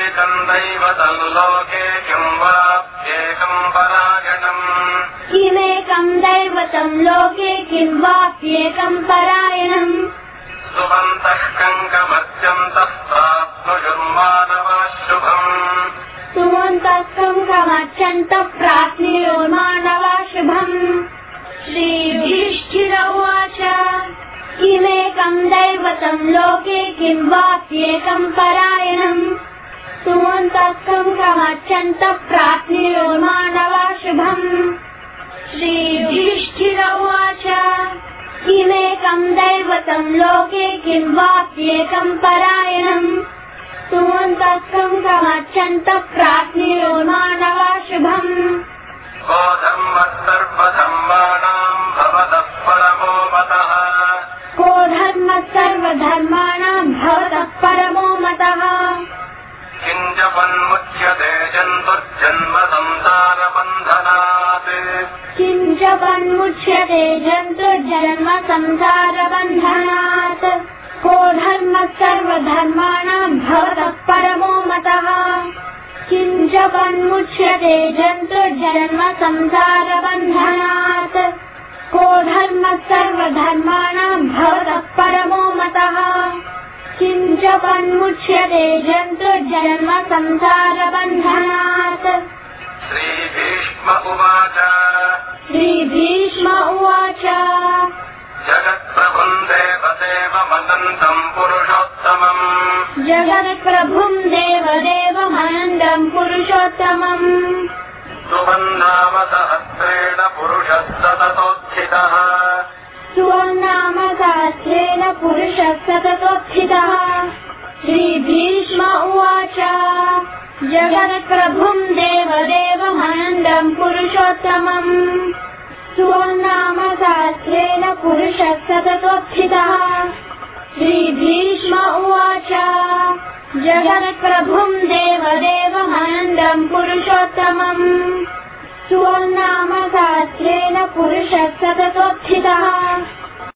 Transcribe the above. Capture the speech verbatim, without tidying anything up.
किमेकम् दैवतम् लोके किं वाप्येकम् परायणम् किमेकम् दैवतम् लोके किं वाप्येकम् परायणम् सुबन्तः कङ्कमत्यन्तः प्राप्नुयुर्मानवः शुभम् सुमन्तः कङ्कमत्यन्तः प्राप्नुयुर्मानवः शुभम् श्रीयुधिष्ठिर उवाच किमेकम् दैवतम् लोके किं वाप्येकम् परायणम् सुमन्तः कङ्कमत्यन्तः प्राप्नुयुर्मानवः शुभम् श्रीयुधिष्ठिर उवाच किमेकम् दैवतम् लोके किं वाप्येकम् परायणम् सुमन्तः कङ्कमत्यन्तः प्राप्नुयुर्मानवः शुभम् को धर्मः सर्वधर्माणाम् भवतः परमो मतः को धर्मः सर्वधर्माणाम् भवतः परमो मतः किं जपन्मुच्यते जन्तुर्जन्म संसारबन्धनात् किं जपन्मुच्यते जन्तुर्जन्म संसारबन्धनात् को धर्मः सर्वधर्माणाम् भवतः परमो मतः किं जपन्मुच्यते जन्तुर्जन्म संसारबन्धनात् को धर्मः सर्वधर्माणाम् भवतः परमो मतः किं जपन्मुच्यते जन्तुर्जन्म संसारबन्धनात् श्रीभीष्म उवाच श्रीभीष्म उवाच जगत्प्रभुम् देवदेवमनन्तम् पुरुषोत्तमम् जगत्प्रभुम् देवदेवमनन्तम् पुरुषोत्तमम् सुवन्नाम सहस्रेण पुरुषः सततोत्थितः सुवन्नाम सहस्रेण पुरुषः सततोत्थितः श्रीभीष्म उवाच जगत्प्रभुम् देवदेवमनन्तम् पुरुषोत्तमम् सुवन्नाम सहस्रेण पुरुषः सततोत्थितः श्रीभीष्म उवाच जगत्प्रभुम् देवदेवमनन्तम् पुरुषोत्तमम् सुवन्नाम सहस्रेण पुरुषः सततोत्थितः